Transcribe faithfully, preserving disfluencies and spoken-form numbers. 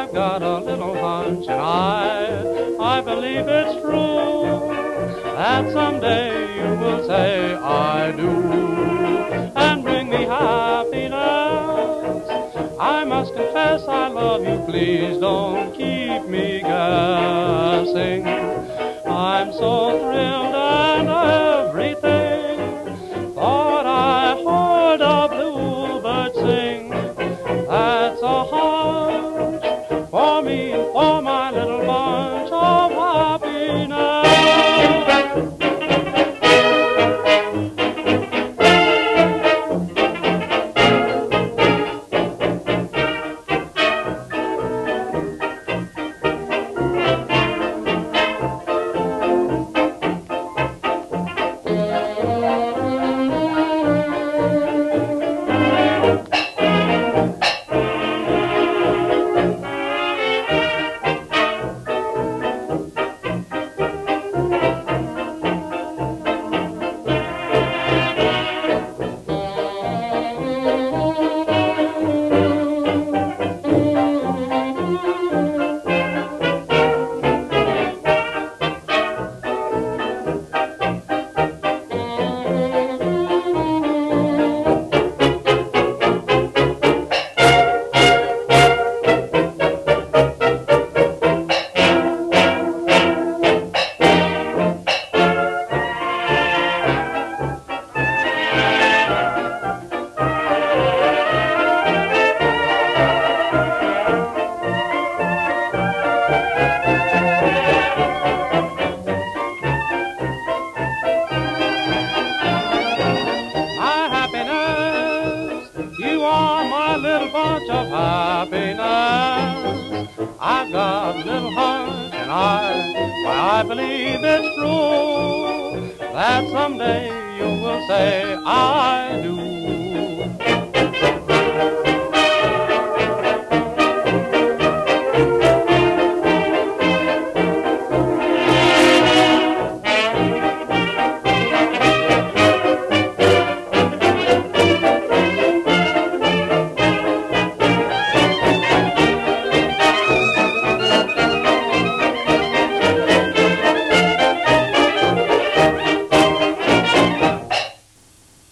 I've got a little hunch, and I, I believe it's true, that someday you will say I do, and bring me happiness. I must confess I love you, please don't keep me guessing. I'm so thrilled and everything, thought I heard a bluebird sing. That's a hunch for me and for my little bunch of happiness. You are my little bunch of happiness. I've got a little hunch, and I, why I believe it's true, that someday you will say I do.